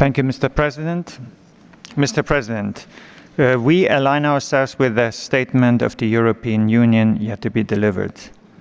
Thank you, Mr. President. Mr. President, we align ourselves with the statement of the European Union yet to be delivered.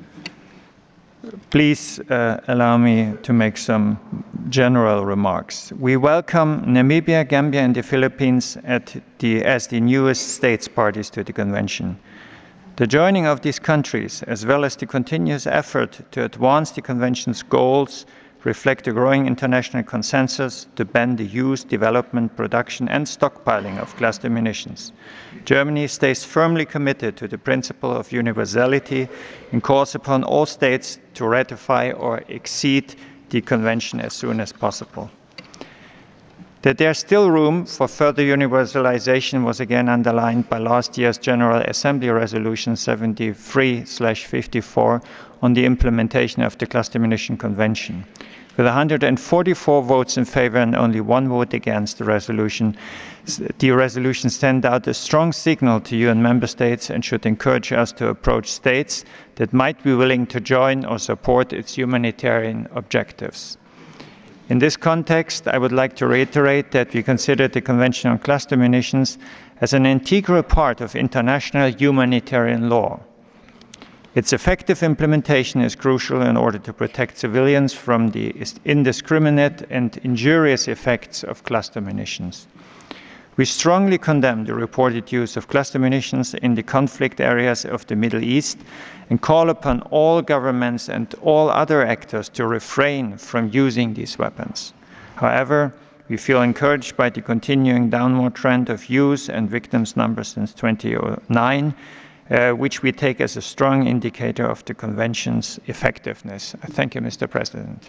Please allow me to make some general remarks. We welcome Namibia, Gambia, and the Philippines as the newest states parties to the Convention. The joining of these countries, as well as the continuous effort to advance the Convention's goals, reflect a growing international consensus to ban the use, development, production, and stockpiling of cluster munitions. Germany stays firmly committed to the principle of universality and calls upon all states to ratify or accede the Convention as soon as possible. That there is still room for further universalization was again underlined by last year's General Assembly Resolution 73/54 on the implementation of the Cluster Munition Convention. With 144 votes in favor and only 1 vote against the resolution sends out a strong signal to UN member states and should encourage us to approach states that might be willing to join or support its humanitarian objectives. In this context, I would like to reiterate that we consider the Convention on Cluster Munitions as an integral part of international humanitarian law. Its effective implementation is crucial in order to protect civilians from the indiscriminate and injurious effects of cluster munitions. We strongly condemn the reported use of cluster munitions in the conflict areas of the Middle East and call upon all governments and all other actors to refrain from using these weapons. However, we feel encouraged by the continuing downward trend of use and victims' numbers since 2009, which we take as a strong indicator of the Convention's effectiveness. Thank you, Mr. President.